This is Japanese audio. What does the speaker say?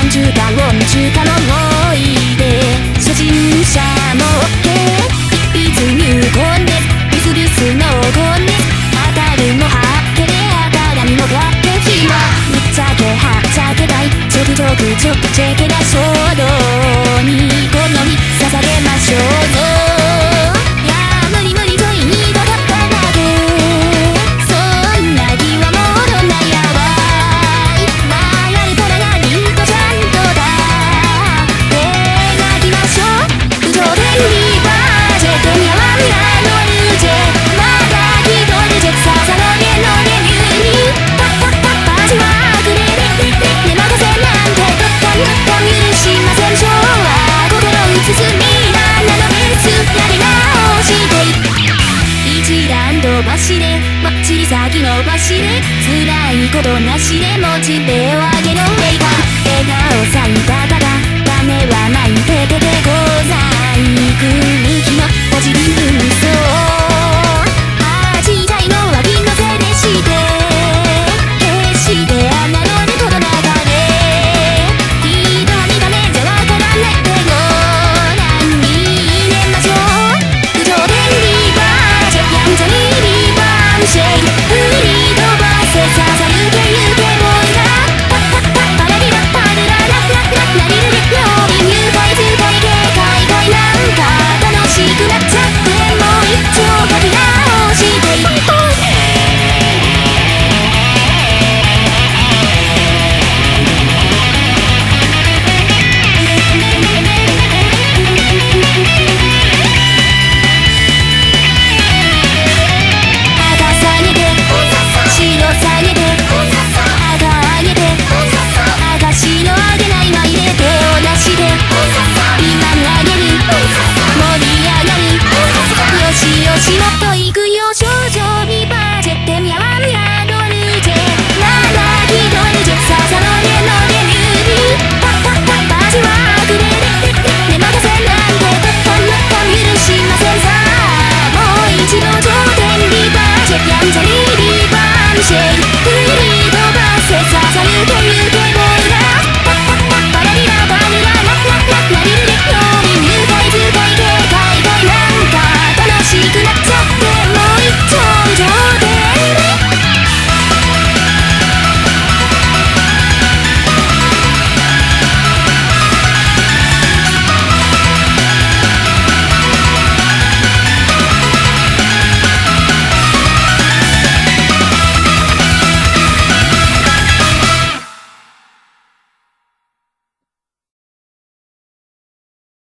中華の思い出初心者の OK いつ入魂ですビスビスの魂です当たるもはっけで当たらぬもがって日はぶっちゃけはっちゃけたいちょくちょくちょくチェケな衝動に好み捧げましょうぞいや無理無理と言いたかっただけそんな気はもうどんなやばい曲がるからがりっとちゃんとだ描きましょう不条件にバージェットに合わんなのルージェまだ一人じゃ笹の家のレビューにパッパッパッパージはくれれれ任せなんてと許しません昭和心移すみんなのベースやり直して一段飛ばしでばっちり先延ばしで辛いことなしでモチベを上げろ笑顔咲いたただ種はまいてててございくる